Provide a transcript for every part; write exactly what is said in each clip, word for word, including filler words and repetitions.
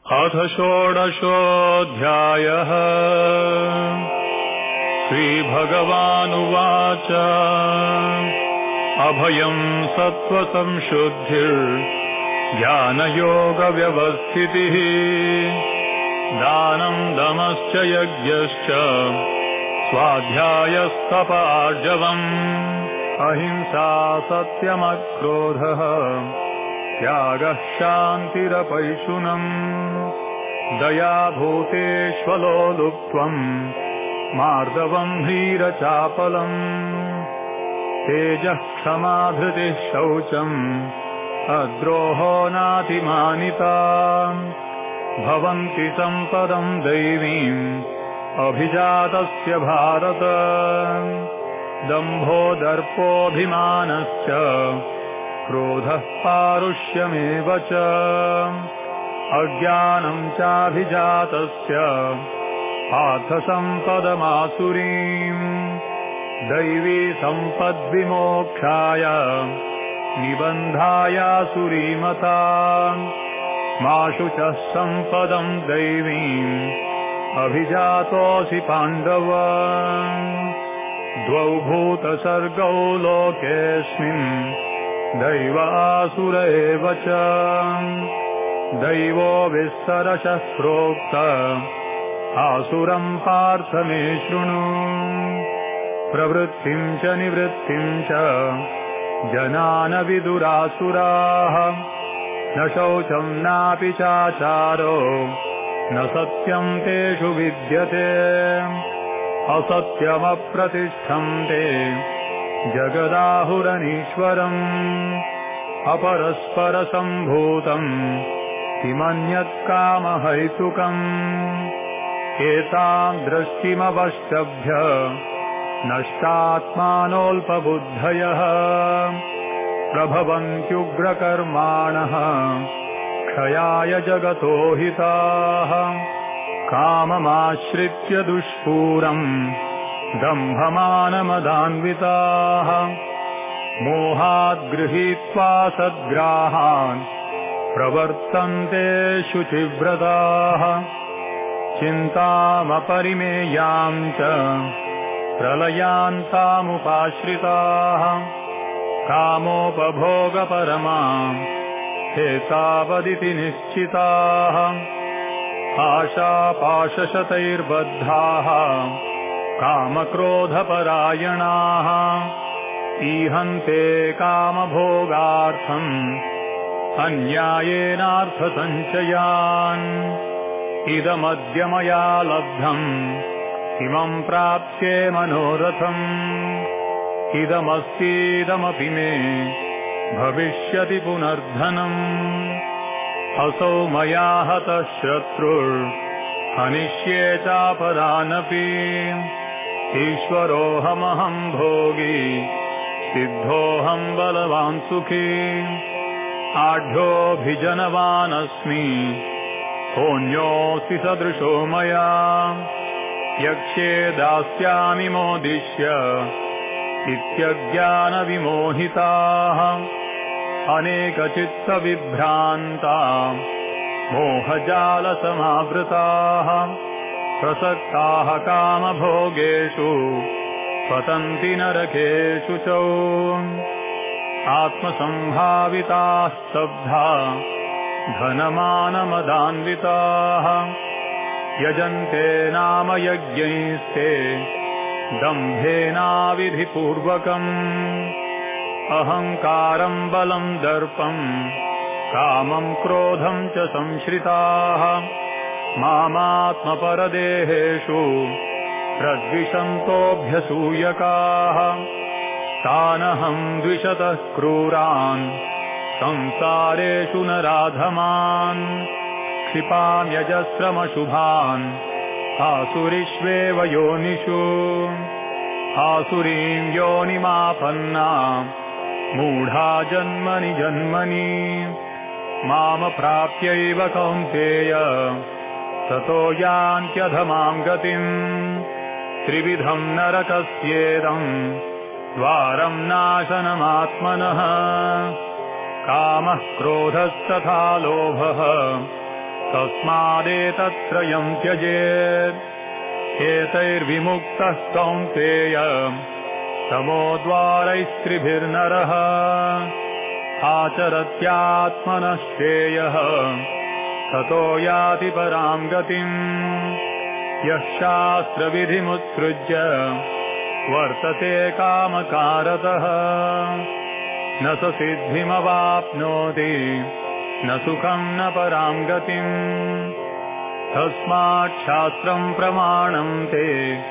अथ षोडशोऽध्यायः। श्रीभगवानुवाच अभयम् सत्त्वसंशुद्धिर्ज्ञानयोगव्यवस्थितिः दानम् दमश्च यज्ञश्च स्वाध्यायस्तपार्जवम् अहिंसा सत्यमक्रोधः त्यागः शान्तिरपैशुनम् दया भूतेष्वलोलुप्त्वम् मार्दवम् ह्रीरचापलम् तेजः क्षमा धृतिः शौचम् अद्रोहो नातिमानिता भवन्ति सम्पदम् दैवीम् अभिजातस्य भारत दम्भो दर्पोऽभिमानश्च क्रोधः पारुष्यमेव च अज्ञानम् चाभिजातस्य पार्थसम्पदमासुरीम् दैवी सम्पद्विमोक्षाय निबन्धायासुरीमता माशु च सम्पदम् दैवीम् अभिजातोऽसि पाण्डव द्वौ भूतसर्गौ लोकेऽस्मिन् दैव आसुर एव च दैवो विस्तरशः प्रोक्त आसुरम् पार्थ मे शृणु प्रवृत्तिम् च निवृत्तिम् च जनान विदुरासुराः न शौचम् नापि चाचारो न सत्यम् तेषु विद्यते असत्यमप्रतिष्ठम् ते जगदाहुरनीश्वरम् अपरस्परसम्भूतम् किमन्यत् कामहैतुकम् एताम् दृष्टिमवष्टभ्य नष्टात्मानोऽल्पबुद्धयः प्रभवन्त्युग्रकर्माणः क्षयाय जगतो हिताः काममाश्रित्य दुष्पूरम् दम्भमानमदान्विताः मोहाद् गृहीत्वा सद्ग्राहान् प्रवर्तन्ते शुचिव्रताः चिन्तामपरिमेयाम् च प्रलयान्तामुपाश्रिताः कामोपभोगपरमाम् हेतावदिति निश्चिताः आशापाशशतैर्बद्धाः कामक्रोधपरायणाः ईहन्ते कामभोगार्थम् अन्यायेनार्थसञ्चयान् इदमद्य मया लब्धम् इमम् प्राप्स्ये मनोरथम् इदमस्तीदमपि मे भविष्यति पुनर्धनम् असौ मया हतः शत्रुर्हनिष्ये चापरानपि ईश्वरोऽहमहम् भोगी सिद्धोऽहम् बलवान् सुखी आढ्योऽभिजनवानस्मि होन्योऽस्ति सदृशो मया यक्ष्ये दास्यामि मोदिष्य इत्यज्ञानविमोहिताः अनेकचित्तविभ्रान्ता मोहजालसमावृताः प्रसक्ताः कामभोगेषु पतन्ति नरकेषु च आत्मसम्भाविताः स्तब्धा धनमानमदान्विताः यजन्ते नाम यज्ञैस्ते दम्भेनाविधिपूर्वकम् अहङ्कारम् बलम् दर्पम् कामम् क्रोधम् च संश्रिताः मामात्मपरदेहेषु प्रद्विषन्तोऽभ्यसूयकाः तानहम् द्विषतः क्रूरान् संसारेषु नराधमान् क्षिपाम्यजस्रमशुभान् आसुरीष्वेव योनिषु आसुरीम् योनिमापन्ना मूढा जन्मनि जन्मनि मामप्राप्यैव कौन्तेय ततो यान्त्यधमाम् गतिम् त्रिविधम् नरकस्येदम् द्वारम् नाशनमात्मनः कामः क्रोधस्तथा लोभः तस्मादेतत्त्रयम् त्यजेत् एतैर्विमुक्तः कौन्तेय तमोद्वारैस्त्रिभिर्नरः आचरत्यात्मनः श्रेयः ततो याति पराम् गतिम् यः शास्त्रविधिमुत्सृज्य वर्तते कामकारतः न स सिद्धिमवाप्नोति न सुखम् न पराम् गतिम् तस्मात् शास्त्रम् प्रमाणम् ते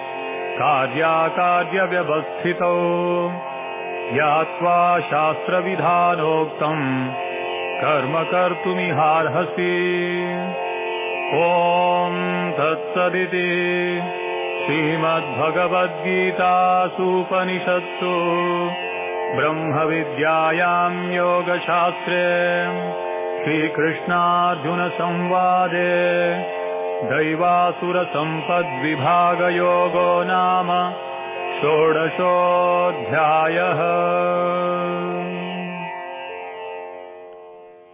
कार्याकार्यव्यवस्थितौ ज्ञात्वा शास्त्रविधानोक्तम् कर्म कर्तुमिहार्हसि ॐ तत्सदिति श्रीमद्भगवद्गीतासूपनिषत्सु ब्रह्मविद्यायाम् योगशास्त्रे श्रीकृष्णार्जुनसंवादे दैवासुरसम्पद्विभागयोगो नाम षोडशोऽध्यायः।